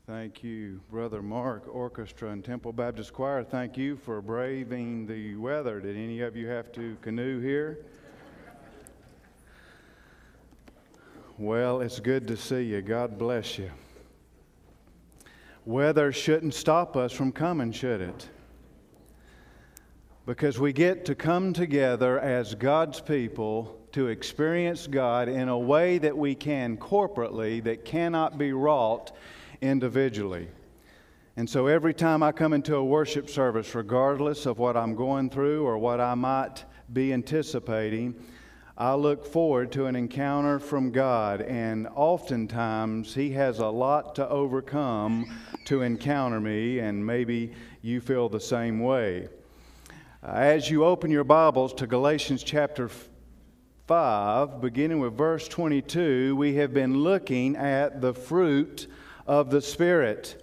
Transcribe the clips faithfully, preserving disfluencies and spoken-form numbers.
Thank you, Brother Mark, Orchestra and Temple Baptist Choir. Thank you for braving the weather. Did any of you have to canoe here? Well, it's good to see you. God bless you. Weather shouldn't stop us from coming, should it? Because we get to come together as God's people to experience God in a way that we can corporately, that cannot be wrought individually. And so every time I come into a worship service, regardless of what I'm going through or what I might be anticipating, I look forward to an encounter from God, and oftentimes He has a lot to overcome to encounter me, and maybe you feel the same way. As you open your Bibles to Galatians chapter five, beginning with verse twenty-two, we have been looking at the fruit of the Spirit.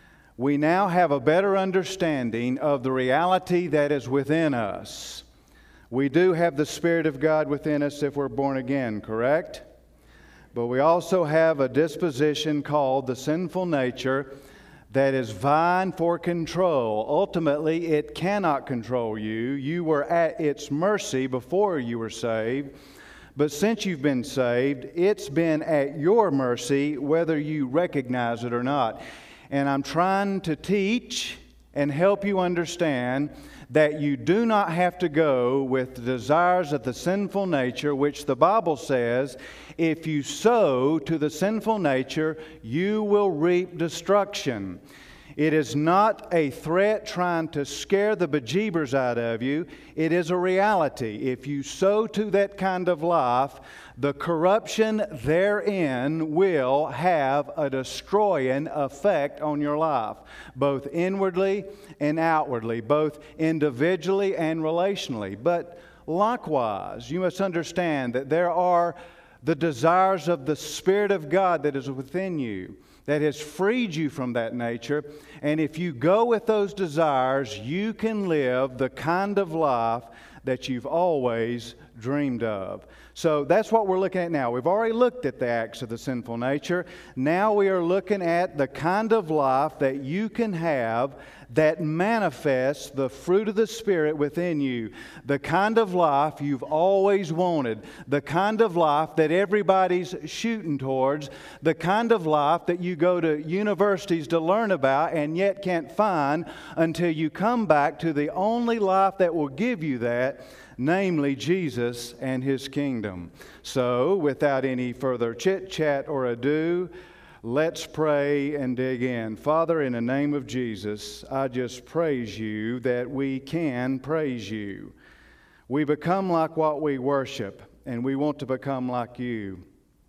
We now have a better understanding of the reality that is within us. We do have the Spirit of God within us if we're born again, correct? But we also have a disposition called the sinful nature that is vying for control. Ultimately, it cannot control you. You were at its mercy before you were saved. But since you've been saved, it's been at your mercy whether you recognize it or not. And I'm trying to teach and help you understand that you do not have to go with the desires of the sinful nature, which the Bible says, if you sow to the sinful nature, you will reap destruction. It is not a threat trying to scare the bejeebers out of you. It is a reality. If you sow to that kind of life, the corruption therein will have a destroying effect on your life, both inwardly and outwardly, both individually and relationally. But likewise, you must understand that there are the desires of the Spirit of God that is within you, that has freed you from that nature. And if you go with those desires, you can live the kind of life that you've always dreamed of. So that's what we're looking at now. We've already looked at the acts of the sinful nature. Now we are looking at the kind of life that you can have that manifests the fruit of the Spirit within you. The kind of life you've always wanted. The kind of life that everybody's shooting towards. The kind of life that you go to universities to learn about and yet can't find until you come back to the only life that will give you that, namely Jesus and His kingdom. So, without any further chit-chat or ado, let's pray and dig in. Father, in the name of Jesus, I just praise You that we can praise You. We become like what we worship, and we want to become like You.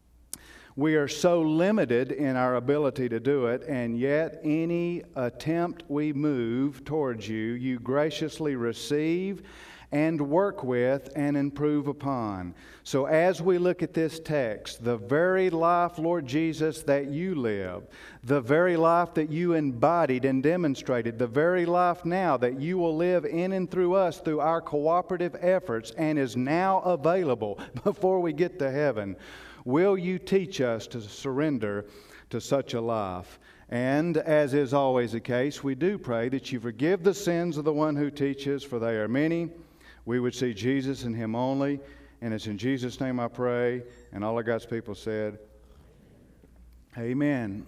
We are so limited in our ability to do it, and yet any attempt we move towards You, You graciously receive and work with and improve upon. So as we look at this text, the very life, Lord Jesus, that You live, the very life that You embodied and demonstrated, the very life now that You will live in and through us through our cooperative efforts and is now available before we get to heaven, will You teach us to surrender to such a life? And as is always the case, we do pray that You forgive the sins of the one who teaches, for they are many. We would see Jesus and Him only. And it's in Jesus' name I pray. And all of God's people said, Amen.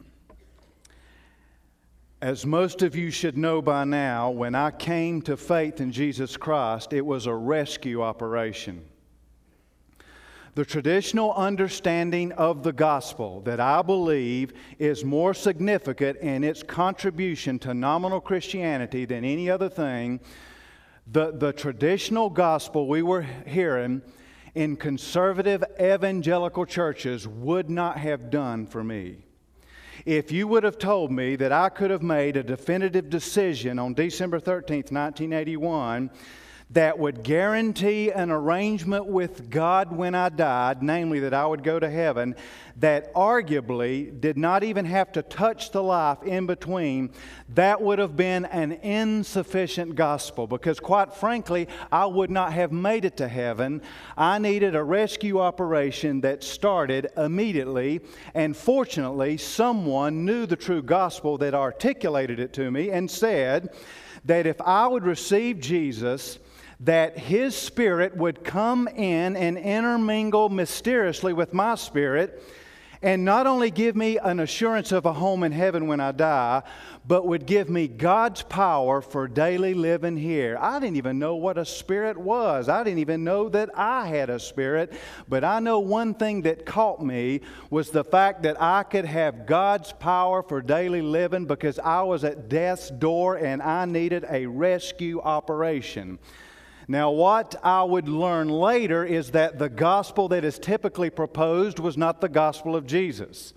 As most of you should know by now, when I came to faith in Jesus Christ, it was a rescue operation. The traditional understanding of the gospel that I believe is more significant in its contribution to nominal Christianity than any other thing. The, the traditional gospel we were hearing in conservative evangelical churches would not have done for me. If you would have told me that I could have made a definitive decision on December thirteenth, nineteen eighty-one, that would guarantee an arrangement with God when I died, namely that I would go to heaven, that arguably did not even have to touch the life in between, that would have been an insufficient gospel, because quite frankly, I would not have made it to heaven. I needed a rescue operation that started immediately, and fortunately, someone knew the true gospel that articulated it to me and said that if I would receive Jesus, that His Spirit would come in and intermingle mysteriously with my spirit, and not only give me an assurance of a home in heaven when I die, but would give me God's power for daily living here. I didn't even know what a spirit was. I didn't even know that I had a spirit. But I know one thing that caught me was the fact that I could have God's power for daily living, because I was at death's door and I needed a rescue operation. Now, what I would learn later is that the gospel that is typically proposed was not the gospel of Jesus.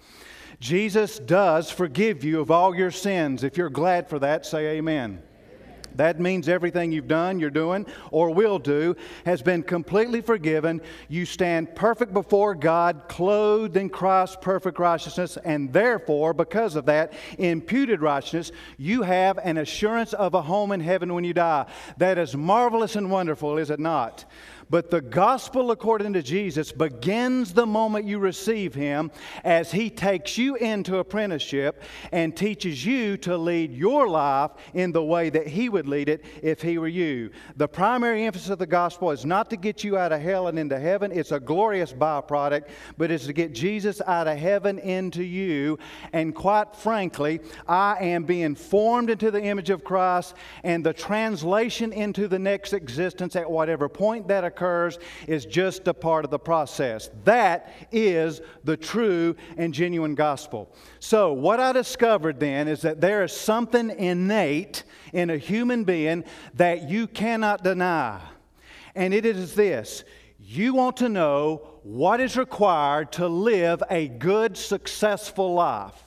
Jesus does forgive you of all your sins. If you're glad for that, say amen. That means everything you've done, you're doing, or will do has been completely forgiven. You stand perfect before God, clothed in Christ's perfect righteousness, and therefore, because of that imputed righteousness, you have an assurance of a home in heaven when you die. That is marvelous and wonderful, is it not? But the gospel according to Jesus begins the moment you receive Him, as He takes you into apprenticeship and teaches you to lead your life in the way that He would lead it if He were you. The primary emphasis of the gospel is not to get you out of hell and into heaven. It's a glorious byproduct, but it's to get Jesus out of heaven into you. And quite frankly, I am being formed into the image of Christ, and the translation into the next existence at whatever point that occurs occurs is just a part of the process. That is the true and genuine gospel. So what I discovered then is that there is something innate in a human being that you cannot deny. And it is this: you want to know what is required to live a good, successful life.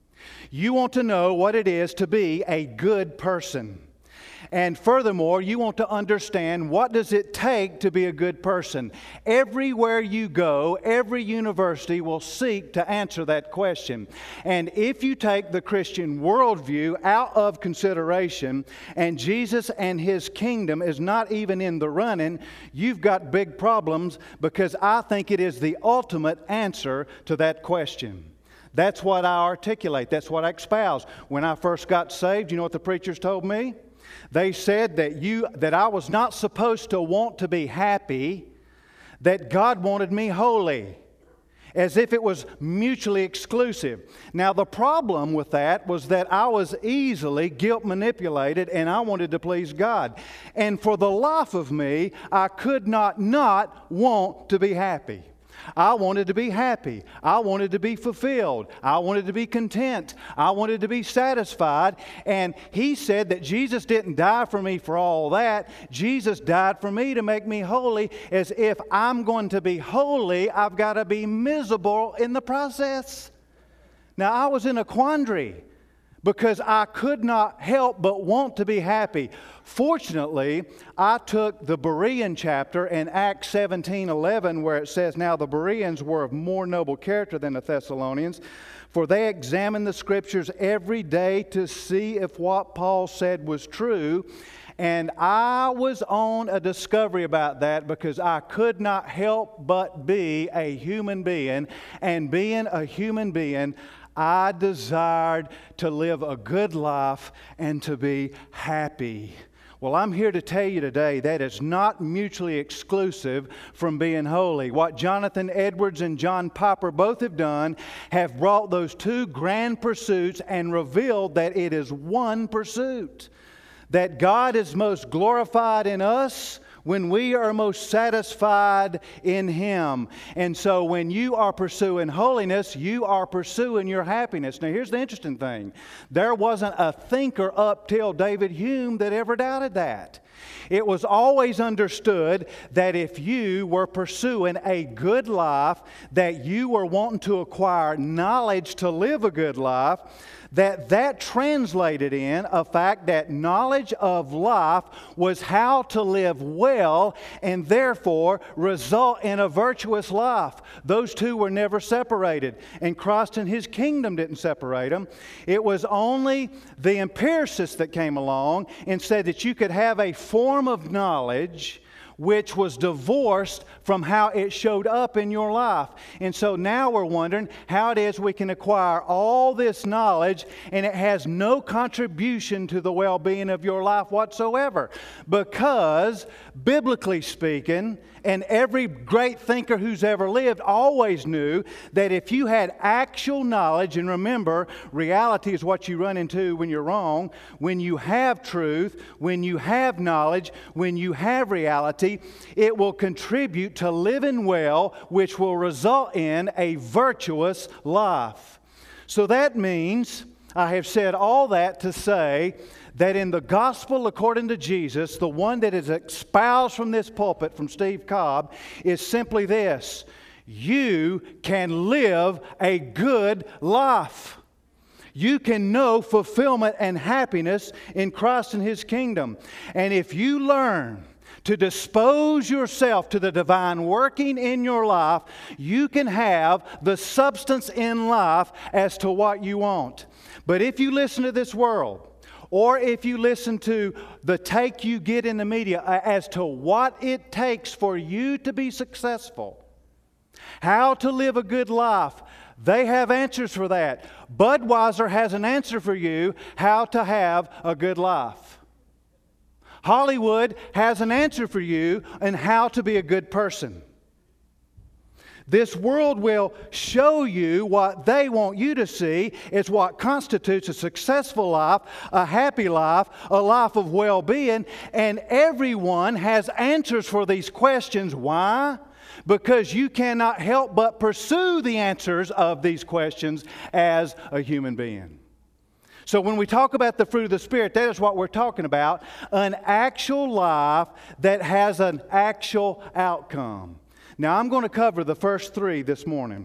You want to know what it is to be a good person. And furthermore, you want to understand, what does it take to be a good person? Everywhere you go, every university will seek to answer that question. And if you take the Christian worldview out of consideration, and Jesus and His kingdom is not even in the running, you've got big problems, because I think it is the ultimate answer to that question. That's what I articulate. That's what I espouse. When I first got saved, you know what the preachers told me? They said that you that I was not supposed to want to be happy, that God wanted me holy, as if it was mutually exclusive. Now, the problem with that was that I was easily guilt manipulated, and I wanted to please God. And for the life of me, I could not not want to be happy. I wanted to be happy. I wanted to be fulfilled. I wanted to be content. I wanted to be satisfied. And He said that Jesus didn't die for me for all that. Jesus died for me to make me holy, as if I'm going to be holy, I've got to be miserable in the process. Now, I was in a quandary, because I could not help but want to be happy. Fortunately, I took the Berean chapter in Acts seventeen eleven, where it says, "Now the Bereans were of more noble character than the Thessalonians, for they examined the Scriptures every day to see if what Paul said was true." And I was on a discovery about that, because I could not help but be a human being. And being a human being, I desired to live a good life and to be happy. Well, I'm here to tell you today that is not mutually exclusive from being holy. What Jonathan Edwards and John Piper both have done have brought those two grand pursuits and revealed that it is one pursuit. That God is most glorified in us when we are most satisfied in Him. And so when you are pursuing holiness, you are pursuing your happiness. Now, here's the interesting thing. There wasn't a thinker up till David Hume that ever doubted that. It was always understood that if you were pursuing a good life, that you were wanting to acquire knowledge to live a good life, that that translated in a fact that knowledge of life was how to live well and therefore result in a virtuous life. Those two were never separated, and Christ and His kingdom didn't separate them. It was only the empiricists that came along and said that you could have a form of knowledge which was divorced from how it showed up in your life. And so now we're wondering how it is we can acquire all this knowledge and it has no contribution to the well-being of your life whatsoever. Because, biblically speaking, and every great thinker who's ever lived always knew that if you had actual knowledge, and remember, reality is what you run into when you're wrong, when you have truth, when you have knowledge, when you have reality, it will contribute to living well, which will result in a virtuous life. So that means, I have said all that to say that in the gospel according to Jesus, the one that is espoused from this pulpit from Steve Cobb is simply this: you can live a good life. You can know fulfillment and happiness in Christ and His kingdom. And if you learn to dispose yourself to the divine working in your life, you can have the substance in life as to what you want. But if you listen to this world, or if you listen to the take you get in the media as to what it takes for you to be successful, how to live a good life, they have answers for that. Budweiser has an answer for you how to have a good life. Hollywood has an answer for you on how to be a good person. This world will show you what they want you to see is what constitutes a successful life, a happy life, a life of well-being, and everyone has answers for these questions. Why? Because you cannot help but pursue the answers of these questions as a human being. So when we talk about the fruit of the Spirit, that is what we're talking about, an actual life that has an actual outcome. Now, I'm going to cover the first three this morning: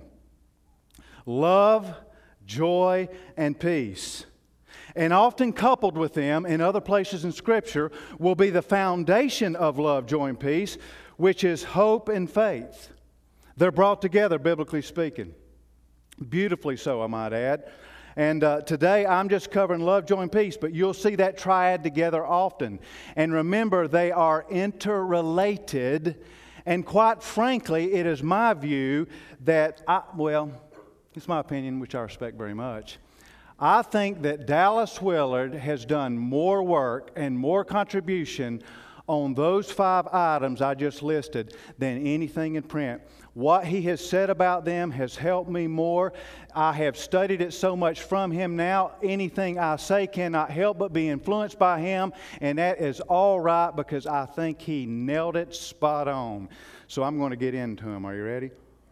love, joy, and peace. And often coupled with them in other places in Scripture will be the foundation of love, joy, and peace, which is hope and faith. They're brought together, biblically speaking. Beautifully so, I might add. And uh, today I'm just covering love, joy, and peace, but you'll see that triad together often. And remember, they are interrelated. And quite frankly, it is my view that, I, well, it's my opinion, which I respect very much. I think that Dallas Willard has done more work and more contribution on those five items I just listed than anything in print. What he has said about them has helped me more. I have studied it so much from him now. Anything I say cannot help but be influenced by him, and that is all right because I think he nailed it spot on. So I'm going to get into him. Are you ready?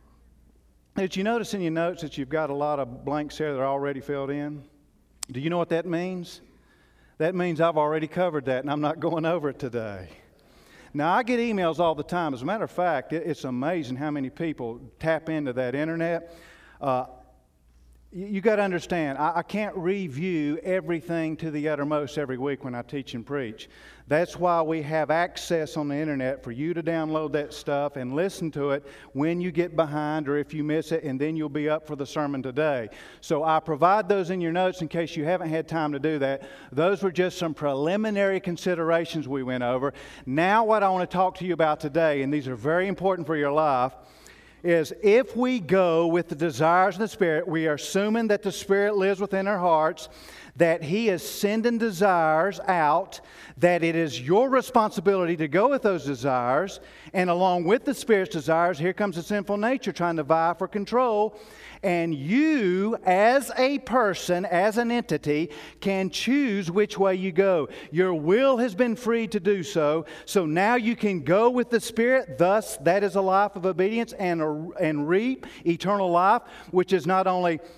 Did you notice in your notes that you've got a lot of blanks there that are already filled in? Do you know what that means? That means I've already covered that and I'm not going over it today. Now, I get emails all the time. As a matter of fact, it's amazing how many people tap into that internet. Uh, you you got to understand, I, I can't review everything to the uttermost every week when I teach and preach. That's why we have access on the internet for you to download that stuff and listen to it when you get behind or if you miss it, and then you'll be up for the sermon today. So I provide those in your notes in case you haven't had time to do that. Those were just some preliminary considerations we went over. Now what I want to talk to you about today, and these are very important for your life, is if we go with the desires of the Spirit, we are assuming that the Spirit lives within our hearts, that He is sending desires out, that it is your responsibility to go with those desires, and along with the Spirit's desires, here comes the sinful nature trying to vie for control, and you, as a person, as an entity, can choose which way you go. Your will has been freed to do so, so now you can go with the Spirit, thus that is a life of obedience, and, a, and reap eternal life, which is not only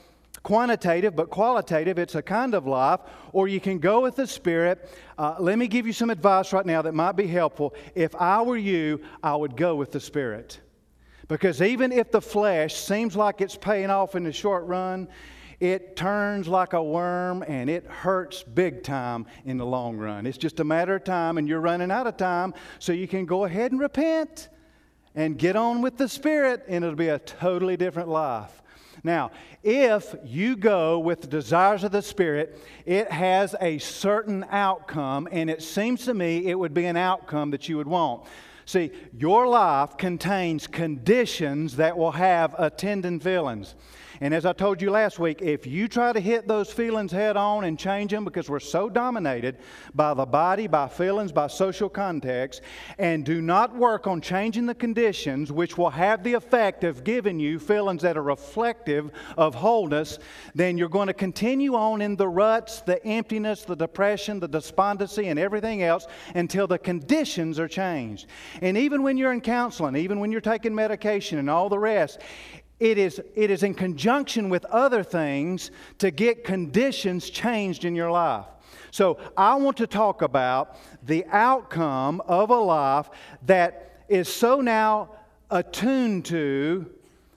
quantitative but qualitative. It's a kind of life. Or you can go with the Spirit. Uh, let me give you some advice right now that might be helpful. If I were you, I would go with the Spirit. Because even if the flesh seems like it's paying off in the short run, it turns like a worm and it hurts big time in the long run. It's just a matter of time, and you're running out of time, so you can go ahead and repent and get on with the Spirit, and it'll be a totally different life. Now, if you go with the desires of the Spirit, it has a certain outcome, and it seems to me it would be an outcome that you would want. See, your life contains conditions that will have attendant feelings. And as I told you last week, if you try to hit those feelings head on and change them, because we're so dominated by the body, by feelings, by social context, and do not work on changing the conditions, which will have the effect of giving you feelings that are reflective of wholeness, then you're going to continue on in the ruts, the emptiness, the depression, the despondency, and everything else until the conditions are changed. And even when you're in counseling, even when you're taking medication and all the rest, It is, it is in conjunction with other things to get conditions changed in your life. So I want to talk about the outcome of a life that is so now attuned to,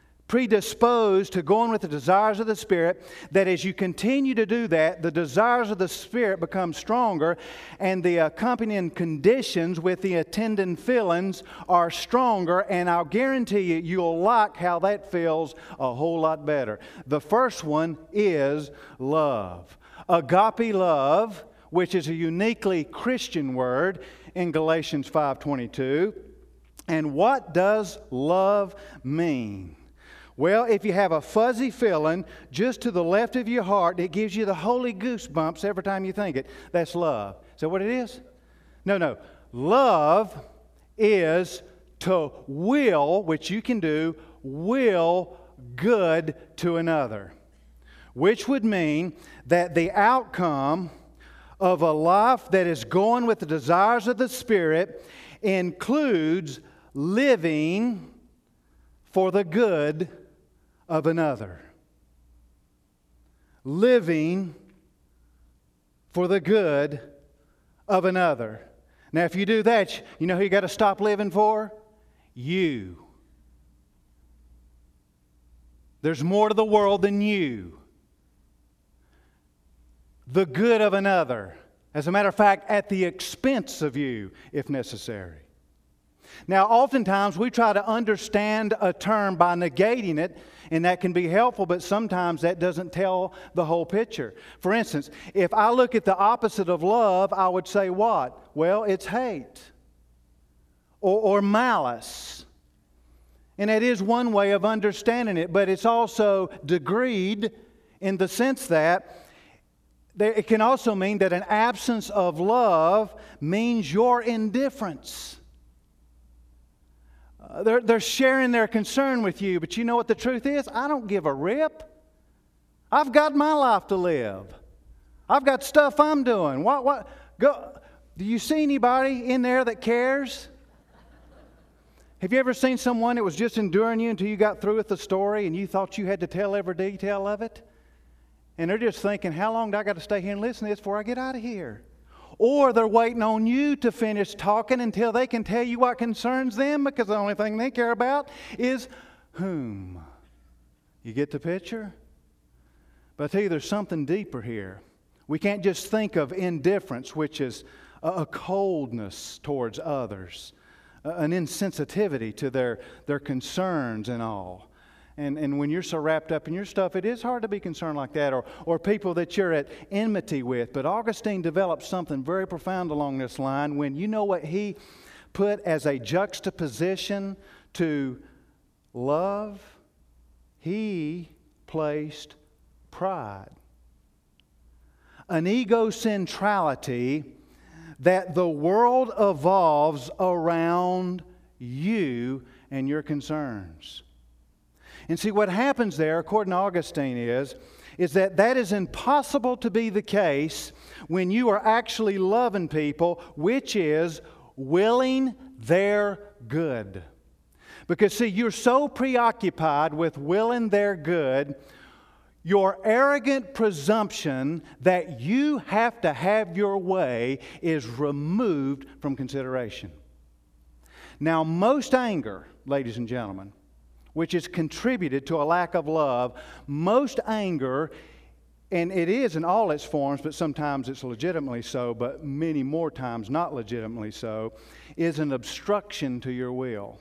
predisposed to going with the desires of the Spirit, that as you continue to do that, the desires of the Spirit become stronger, and the accompanying conditions with the attendant feelings are stronger, and I'll guarantee you, you'll like how that feels a whole lot better. The first one is love. Agape love, which is a uniquely Christian word in Galatians five twenty-two. And what does love mean? Well, if you have a fuzzy feeling just to the left of your heart, it gives you the holy goosebumps every time you think it. That's love. Is that what it is? No, no. Love is to will, which you can do, will good to another. Which would mean that the outcome of a life that is going with the desires of the Spirit includes living for the good of another. Living for the good of another. Now, if you do that, you know who you got to stop living for? You. There's more to the world than you. The good of another. As a matter of fact, at the expense of you, if necessary. Now, oftentimes we try to understand a term by negating it, and that can be helpful, but sometimes that doesn't tell the whole picture. For instance, if I look at the opposite of love, I would say what? Well, it's hate or, or malice. And that is one way of understanding it, but it's also degreed in the sense that there, it can also mean that an absence of love means your indifference. Uh, they're, they're sharing their concern with you, but you know what the truth is? I don't give a rip. I've got my life to live. I've got stuff I'm doing. What? What? Go. Do you see anybody in there that cares? Have you ever seen someone that was just enduring you until you got through with the story and you thought you had to tell every detail of it? And they're just thinking, how long do I got to stay here and listen to this before I get out of here? Or they're waiting on you to finish talking until they can tell you what concerns them, because the only thing they care about is whom. You get the picture? But I tell you, there's something deeper here. We can't just think of indifference, which is a coldness towards others, an insensitivity to their, their concerns and all. And, and when you're so wrapped up in your stuff, it is hard to be concerned like that, or, or people that you're at enmity with. But Augustine developed something very profound along this line when you know what he put as a juxtaposition to love? He placed pride. An egocentrality that the world evolves around you and your concerns. And see, what happens there, according to Augustine, is, is that that is impossible to be the case when you are actually loving people, which is willing their good. Because, see, you're so preoccupied with willing their good, your arrogant presumption that you have to have your way is removed from consideration. Now, most anger, ladies and gentlemen, which is contributed to a lack of love, most anger, and it is in all its forms, but sometimes it's legitimately so, but many more times not legitimately so, is an obstruction to your will.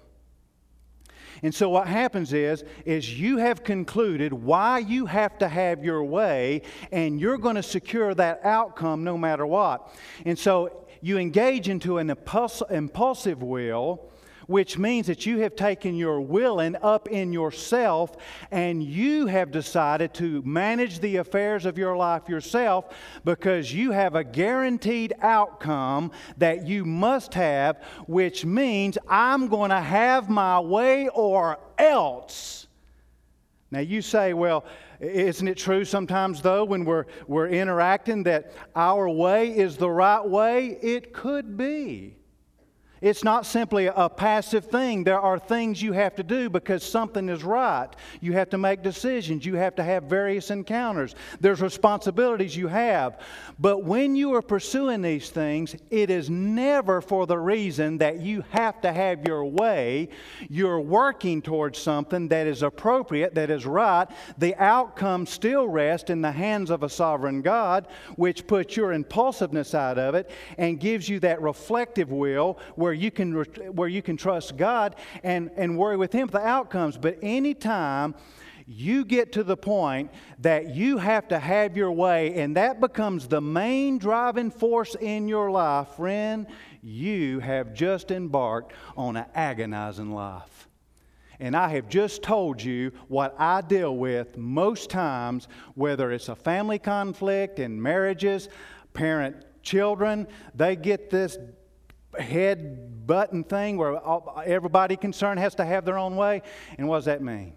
And so what happens is, is you have concluded why you have to have your way, and you're going to secure that outcome no matter what. And so you engage into an impuls- impulsive will, which means that you have taken your willing up in yourself and you have decided to manage the affairs of your life yourself because you have a guaranteed outcome that you must have, which means I'm going to have my way or else. Now you say, well, isn't it true sometimes though when we're, we're interacting that our way is the right way? It could be. It's not simply a passive thing. There are things you have to do because something is right. You have to make decisions. You have to have various encounters. There's responsibilities you have. But when you are pursuing these things, it is never for the reason that you have to have your way. You're working towards something that is appropriate, that is right. The outcome still rests in the hands of a sovereign God, which puts your impulsiveness out of it and gives you that reflective will where you can where you can trust God and, and worry with Him for the outcomes. But anytime you get to the point that you have to have your way and that becomes the main driving force in your life, friend, you have just embarked on an agonizing life. And I have just told you what I deal with most times, whether it's a family conflict in marriages, parent children, they get this head button thing where everybody concerned has to have their own way. And what does that mean?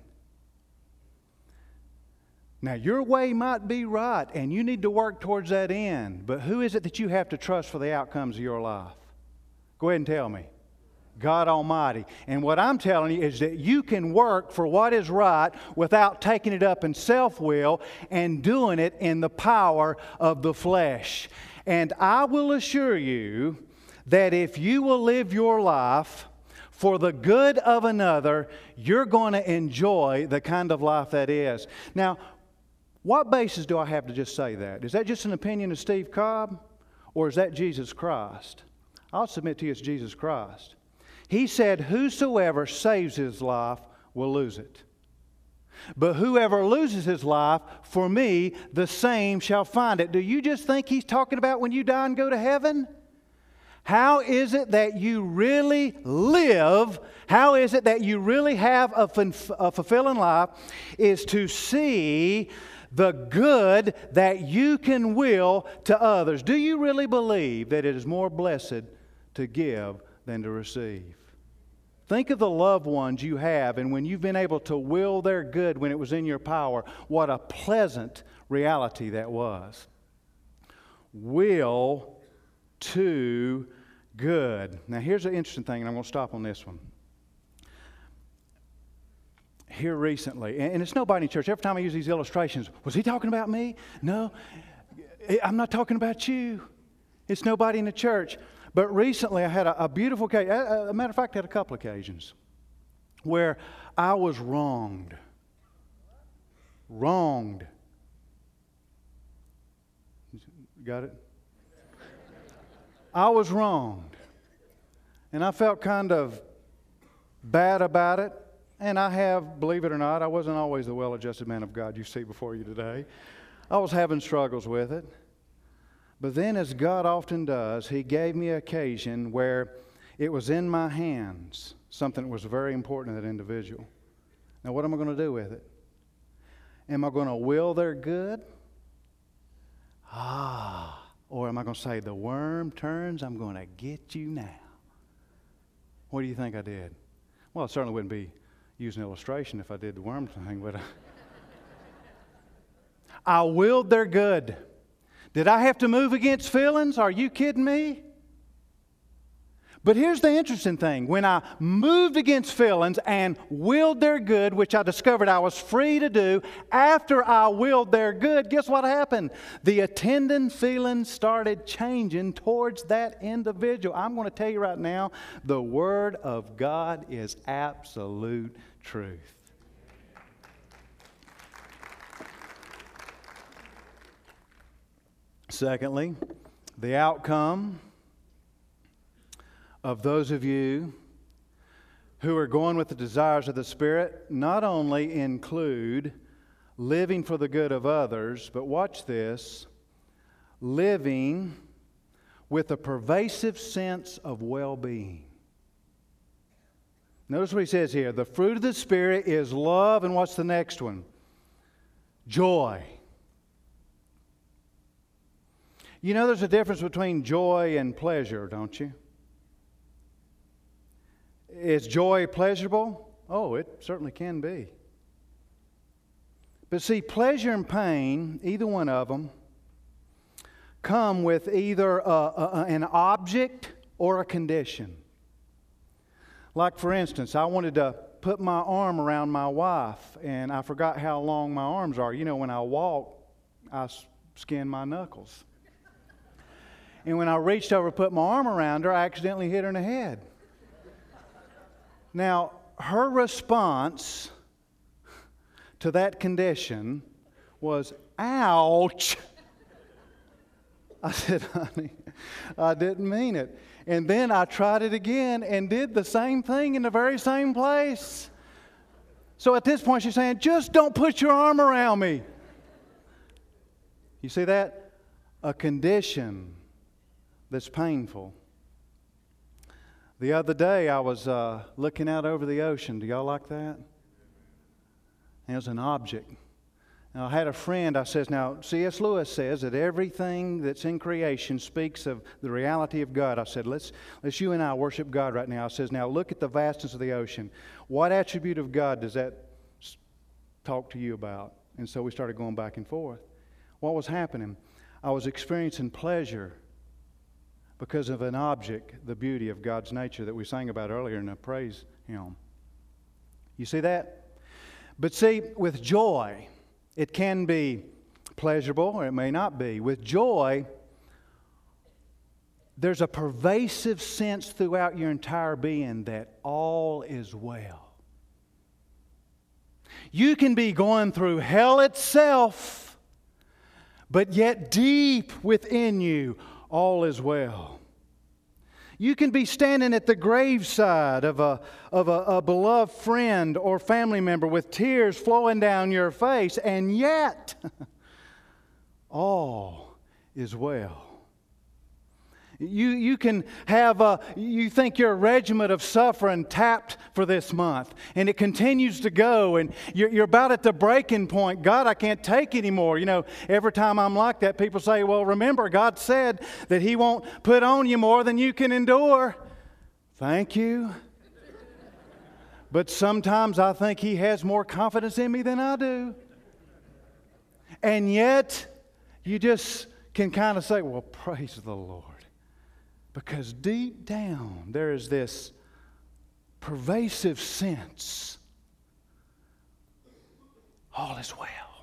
Now, your way might be right, and you need to work towards that end. But who is it that you have to trust for the outcomes of your life? Go ahead and tell me. God Almighty. And what I'm telling you is that you can work for what is right without taking it up in self-will and doing it in the power of the flesh. And I will assure you that if you will live your life for the good of another, you're going to enjoy the kind of life that is. Now, what basis do I have to just say that? Is that just an opinion of Steve Cobb? Or is that Jesus Christ? I'll submit to you it's Jesus Christ. He said, whosoever saves his life will lose it. But whoever loses his life, for me, the same shall find it. Do you just think He's talking about when you die and go to heaven? How is it that you really live? How is it that you really have a, f- a fulfilling life? Is to see the good that you can will to others. Do you really believe that it is more blessed to give than to receive? Think of the loved ones you have, and when you've been able to will their good when it was in your power, what a pleasant reality that was. Will to good. Now here's an interesting thing, and I'm going to stop on this one. Here recently, and it's nobody in church, every time I use these illustrations, was he talking about me? No, I'm not talking about you. It's nobody in the church. But recently I had a, a beautiful occasion. As a matter of fact, I had a couple occasions where I was wronged. Wronged. Got it? I was wronged. And I felt kind of bad about it. And I have, believe it or not, I wasn't always the well-adjusted man of God you see before you today. I was having struggles with it. But then, as God often does, He gave me an occasion where it was in my hands, something that was very important to that individual. Now, what am I going to do with it? Am I going to will their good? Ah. Or am I going to say, the worm turns, I'm going to get you now? What do you think I did? Well, I certainly wouldn't be using illustration if I did the worm thing, would I? I willed their good. Did I have to move against feelings? Are you kidding me? But here's the interesting thing. When I moved against feelings and willed their good, which I discovered I was free to do, after I willed their good, guess what happened? The attendant feelings started changing towards that individual. I'm going to tell you right now, the Word of God is absolute truth. Secondly, the outcome of those of you who are going with the desires of the Spirit not only include living for the good of others, but watch this, living with a pervasive sense of well-being. Notice what he says here. The fruit of the Spirit is love, and what's the next one? Joy. You know there's a difference between joy and pleasure, don't you? Is joy pleasurable? Oh, it certainly can be. But see, pleasure and pain, either one of them, come with either a, a, an object or a condition. Like, for instance, I wanted to put my arm around my wife, and I forgot how long my arms are. You know, when I walk, I skin my knuckles. And when I reached over to put my arm around her, I accidentally hit her in the head. Now, her response to that condition was, ouch. I said, honey, I didn't mean it. And then I tried it again and did the same thing in the very same place. So at this point, she's saying, just don't put your arm around me. You see that? A condition that's painful. The other day, I was uh, looking out over the ocean. Do y'all like that? And it was an object. Now, I had a friend, I says, now, C S Lewis says that everything that's in creation speaks of the reality of God. I said, let's, let's you and I worship God right now. I says, now, look at the vastness of the ocean. What attribute of God does that talk to you about? And so we started going back and forth. What was happening? I was experiencing pleasure because of an object, the beauty of God's nature that we sang about earlier in the praise hymn. You see that? But see, with joy, it can be pleasurable or it may not be. With joy, there's a pervasive sense throughout your entire being that all is well. You can be going through hell itself, but yet deep within you, all is well. You can be standing at the graveside of a, of a, a beloved friend or family member with tears flowing down your face, and yet all is well. You, you can have a, you think your regiment of suffering tapped for this month, and it continues to go, and you're, you're about at the breaking point. God, I can't take anymore. You know, every time I'm like that, people say, well, remember, God said that He won't put on you more than you can endure. Thank you. But sometimes I think He has more confidence in me than I do. And yet, you just can kind of say, well, praise the Lord. Because deep down, there is this pervasive sense, all is well.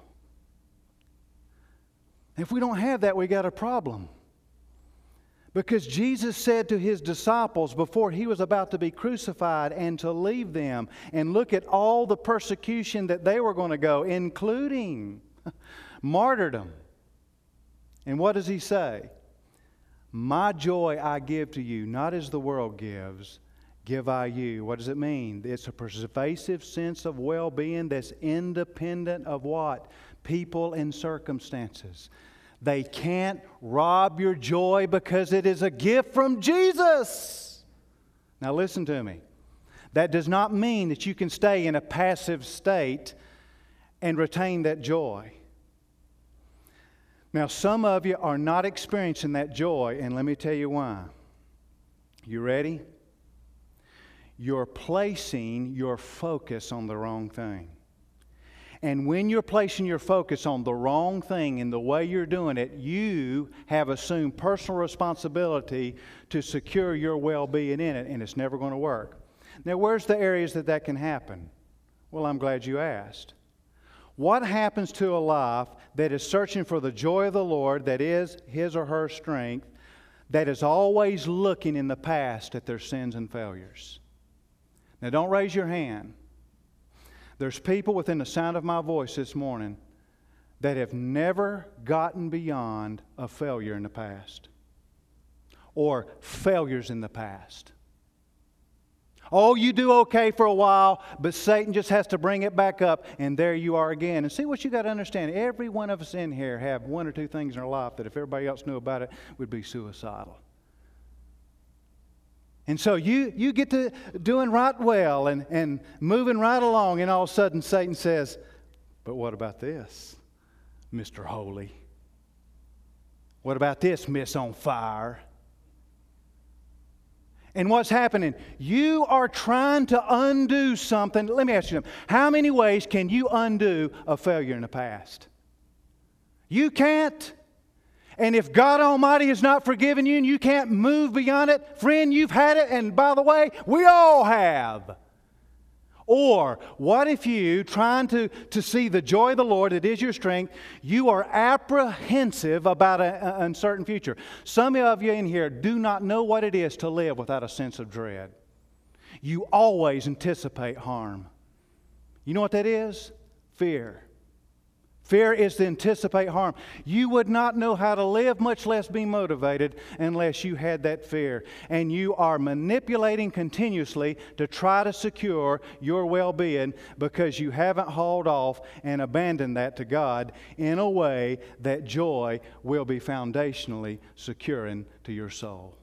If we don't have that, we got a problem. Because Jesus said to His disciples before He was about to be crucified and to leave them, and look at all the persecution that they were going to go, including martyrdom. And what does He say? My joy I give to you, not as the world gives, give I you. What does it mean? It's a pervasive sense of well-being that's independent of what? People and circumstances. They can't rob your joy because it is a gift from Jesus. Now listen to me. That does not mean that you can stay in a passive state and retain that joy. Now, some of you are not experiencing that joy, and let me tell you why. You ready? You're placing your focus on the wrong thing. And when you're placing your focus on the wrong thing in the way you're doing it, you have assumed personal responsibility to secure your well-being in it, and it's never going to work. Now, where's the areas that that can happen? Well, I'm glad you asked. What happens to a life that is searching for the joy of the Lord, that is his or her strength, that is always looking in the past at their sins and failures? Now, don't raise your hand. There's people within the sound of my voice this morning that have never gotten beyond a failure in the past or failures in the past. Oh, you do okay for a while, but Satan just has to bring it back up, and there you are again. And see what you got to understand. Every one of us in here have one or two things in our life that if everybody else knew about it would be suicidal. And so you, you get to doing right well and, and moving right along, and all of a sudden Satan says, but what about this, Mister Holy? What about this, Miss On Fire? And what's happening? You are trying to undo something. Let me ask you something. How many ways can you undo a failure in the past? You can't. And if God Almighty has not forgiven you and you can't move beyond it, friend, you've had it, and by the way, we all have. Or what if you, trying to, to see the joy of the Lord that is your strength, you are apprehensive about an uncertain future? Some of you in here do not know what it is to live without a sense of dread. You always anticipate harm. You know what that is? Fear. Fear is to anticipate harm. You would not know how to live, much less be motivated, unless you had that fear. And you are manipulating continuously to try to secure your well-being because you haven't hauled off and abandoned that to God in a way that joy will be foundationally securing to your soul.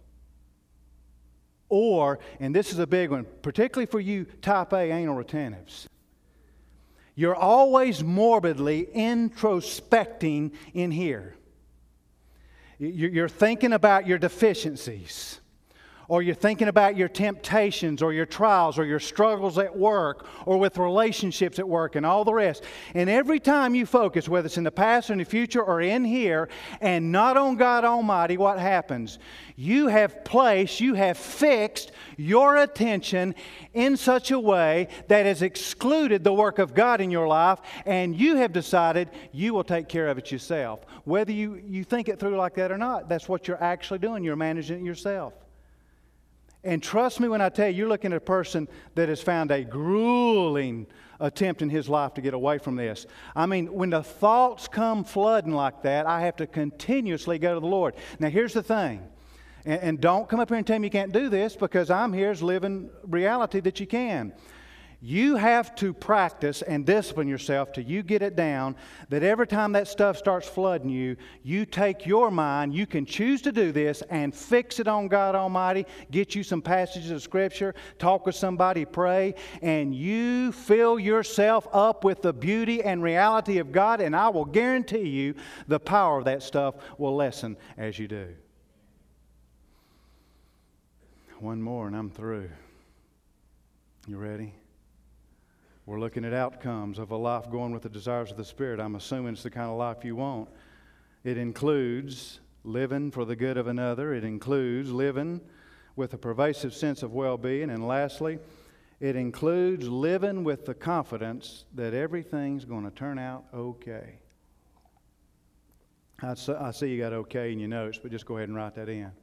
Or, and this is a big one, particularly for you type A anal retentives, you're always morbidly introspecting in here. You're thinking about your deficiencies, or you're thinking about your temptations or your trials or your struggles at work or with relationships at work and all the rest. And every time you focus, whether it's in the past or in the future or in here, and not on God Almighty, what happens? You have placed, you have fixed your attention in such a way that has excluded the work of God in your life, and you have decided you will take care of it yourself. Whether you, you think it through like that or not, that's what you're actually doing. You're managing it yourself. And trust me when I tell you, you're looking at a person that has found a grueling attempt in his life to get away from this. I mean, when the thoughts come flooding like that, I have to continuously go to the Lord. Now, here's the thing. And, and don't come up here and tell me you can't do this, because I'm here as living reality that you can. You have to practice and discipline yourself till you get it down that every time that stuff starts flooding you, you take your mind, you can choose to do this and fix it on God Almighty, get you some passages of Scripture, talk with somebody, pray, and you fill yourself up with the beauty and reality of God, and I will guarantee you the power of that stuff will lessen as you do. One more and I'm through. You ready? We're looking at outcomes of a life going with the desires of the Spirit. I'm assuming it's the kind of life you want. It includes living for the good of another. It includes living with a pervasive sense of well-being. And lastly, it includes living with the confidence that everything's going to turn out okay. I see you got okay in your notes, but just go ahead and write that in.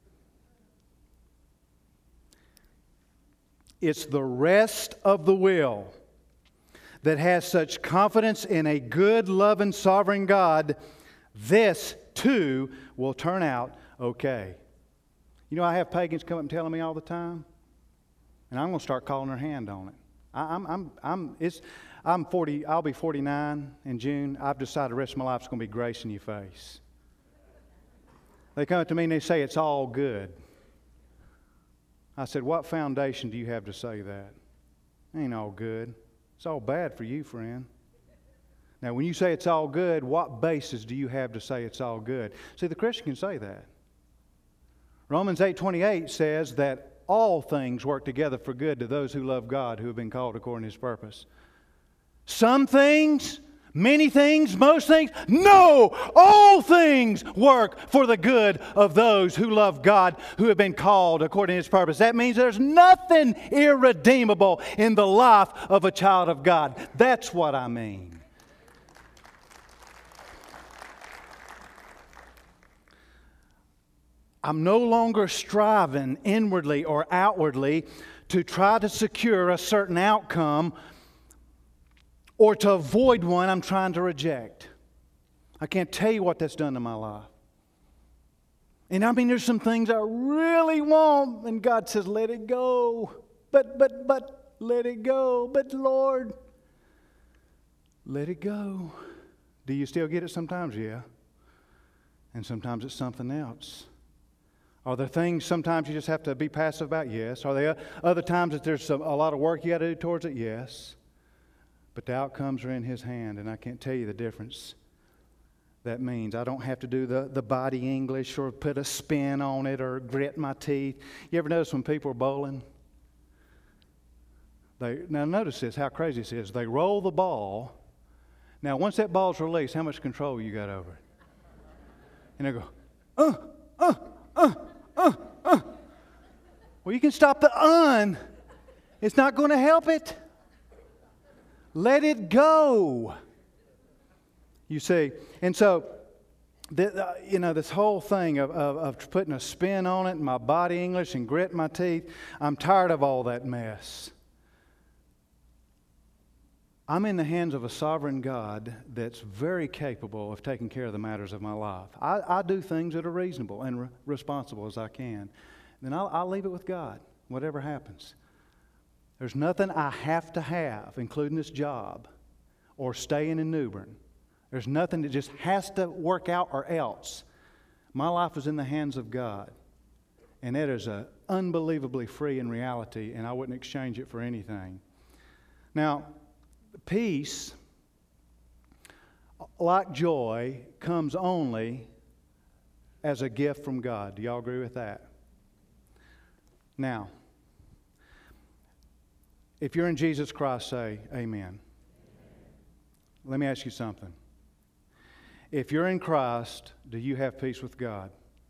It's the rest of the will that has such confidence in a good, loving, sovereign God, this too will turn out okay. You know, I have pagans come up and telling me all the time, and I'm going to start calling their hand on it. I, I'm, I'm, I'm, it's, I'm forty. I'll be forty-nine in June. I've decided the rest of my life is going to be grace in your face. They come up to me and they say it's all good. I said, what foundation do you have to say that? It ain't all good. It's all bad for you, friend. Now, when you say it's all good, what basis do you have to say it's all good? See, the Christian can say that. Romans eight twenty-eight says that all things work together for good to those who love God, who have been called according to His purpose. Some things, many things, most things. No! All things work for the good of those who love God, who have been called according to His purpose. That means there's nothing irredeemable in the life of a child of God. That's what I mean. I'm no longer striving inwardly or outwardly to try to secure a certain outcome or to avoid one I'm trying to reject. I can't tell you what that's done to my life. And I mean, there's some things I really want, and God says, let it go. But, but, but, let it go. But, Lord, let it go. Do you still get it sometimes? Yeah. And sometimes it's something else. Are there things sometimes you just have to be passive about? Yes. Are there other times that there's some, a lot of work you got to do towards it? Yes. But the outcomes are in His hand, and I can't tell you the difference that means. I don't have to do the, the body English or put a spin on it or grit my teeth. You ever notice when people are bowling? They, now notice this, how crazy this is. They roll the ball. Now once that ball's released, how much control you got over it? And they go, uh, uh, uh. Uh, uh. Well, you can stop the un. It's not going to help it. Let it go. You see, and so, the, uh, you know, this whole thing of, of, of putting a spin on it and my body English and grit my teeth, I'm tired of all that mess. I'm in the hands of a sovereign God that's very capable of taking care of the matters of my life. I, I do things that are reasonable and re- responsible as I can. Then I'll, I'll leave it with God, whatever happens. There's nothing I have to have, including this job or staying in New Bern. There's nothing that just has to work out or else. My life is in the hands of God. And that is a unbelievably free in reality, and I wouldn't exchange it for anything. Now, peace, like joy, comes only as a gift from God. Do y'all agree with that? Now, if you're in Jesus Christ, say amen. Let me ask you something. If you're in Christ, do you have peace with God?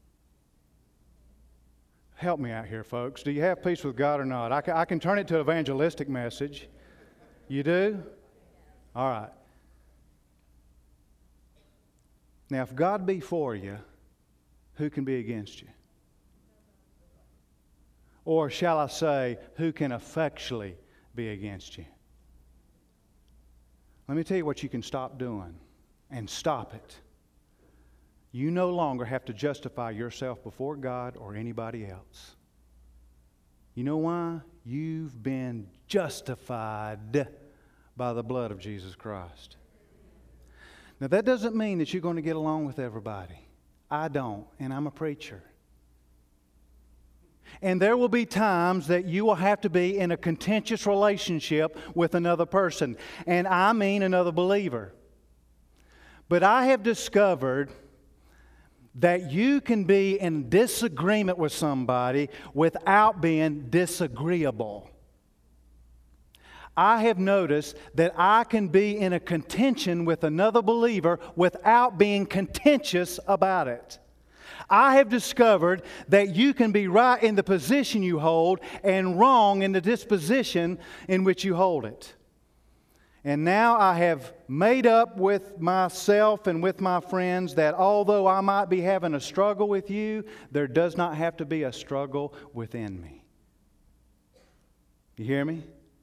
Help me out here, folks. Do you have peace with God or not? I can, I can turn it to an evangelistic message. You do? All right. Now, if God be for you, who can be against you? Or shall I say, who can effectually be against you? Let me tell you what you can stop doing, and stop it. You no longer have to justify yourself before God or anybody else. You know why? You've been justified by the blood of Jesus Christ. Now, that doesn't mean that you're going to get along with everybody. I don't, and I'm a preacher. And there will be times that you will have to be in a contentious relationship with another person, and I mean another believer. But I have discovered that you can be in disagreement with somebody without being disagreeable. I have noticed that I can be in a contention with another believer without being contentious about it. I have discovered that you can be right in the position you hold and wrong in the disposition in which you hold it. And now I have made up with myself and with my friends that although I might be having a struggle with you, there does not have to be a struggle within me. You hear me?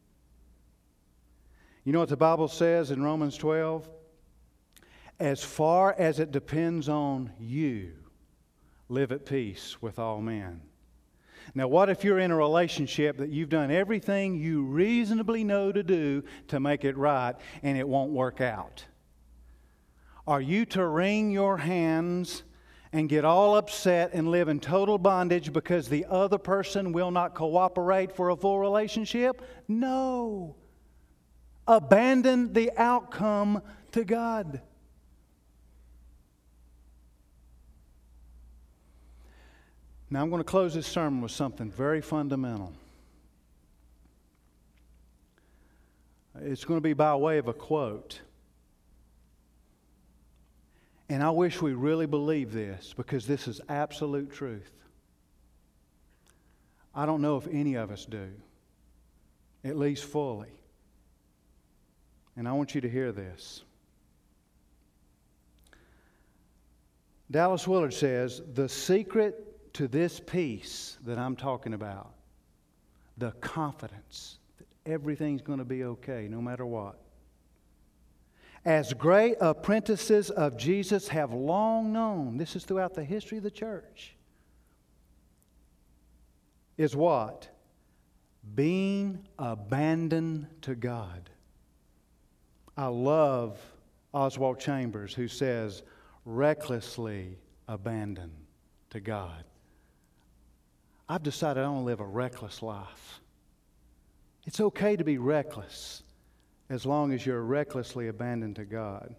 You know what the Bible says in Romans twelve? As far as it depends on you, live at peace with all men. Now, what if you're in a relationship that you've done everything you reasonably know to do to make it right and it won't work out? Are you to wring your hands and get all upset and live in total bondage because the other person will not cooperate for a full relationship? No. Abandon the outcome to God. Now I'm going to close this sermon with something very fundamental. it's going to be by way of a quote. And I wish we really believed this, because this is absolute truth. I don't know if any of us do, at least fully. And I want you to hear this. Dallas Willard says, the secret to this peace that I'm talking about, the confidence that everything's going to be okay no matter what, as great apprentices of Jesus have long known, this is throughout the history of the church, is what? Being abandoned to God. I love Oswald Chambers, who says, recklessly abandoned to God. I've decided I want to live a reckless life. It's okay to be reckless as long as you're recklessly abandoned to God.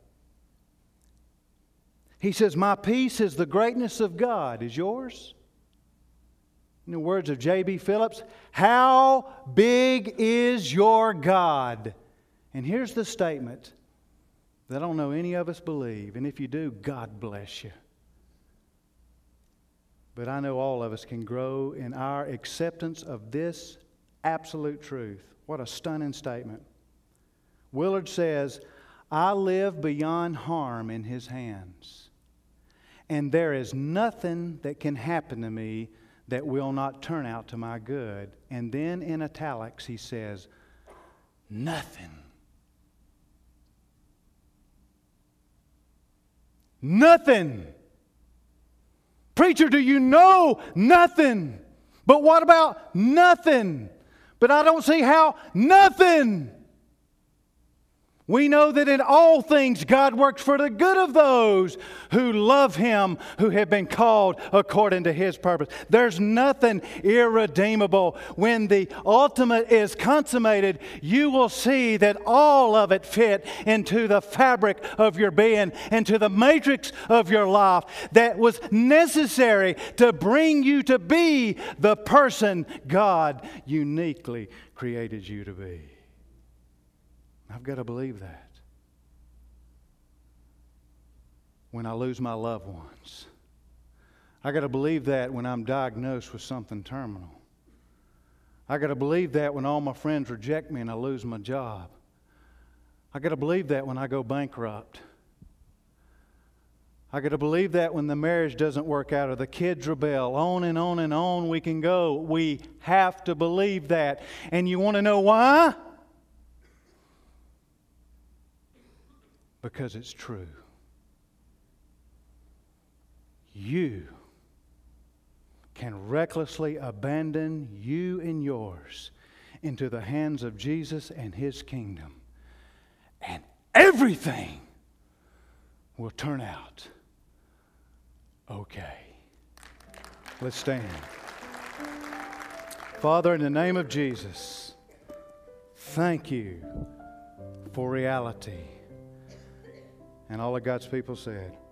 He says, my peace is the greatness of God. Is yours? In the words of J B Phillips, how big is your God? And here's the statement that I don't know any of us believe. And if you do, God bless you. But I know all of us can grow in our acceptance of this absolute truth. What a stunning statement. Willard says, I live beyond harm in His hands. And there is nothing that can happen to me that will not turn out to my good. And then in italics he says, nothing. Nothing. Preacher, do you know nothing? But what about nothing? But I don't see how nothing. We know that in all things God works for the good of those who love Him, who have been called according to His purpose. There's nothing irredeemable. When the ultimate is consummated, you will see that all of it fit into the fabric of your being, into the matrix of your life that was necessary to bring you to be the person God uniquely created you to be. I've got to believe that. When I lose my loved ones. I've got to believe that when I'm diagnosed with something terminal. I've got to believe that when all my friends reject me and I lose my job. I've got to believe that when I go bankrupt. I've got to believe that when the marriage doesn't work out or the kids rebel. On and on and on we can go. We have to believe that. And you want to know why? Because it's true. You can recklessly abandon you and yours into the hands of Jesus and His kingdom, and everything will turn out okay. Let's stand. Father, in the name of Jesus, thank You for reality. And all of God's people said,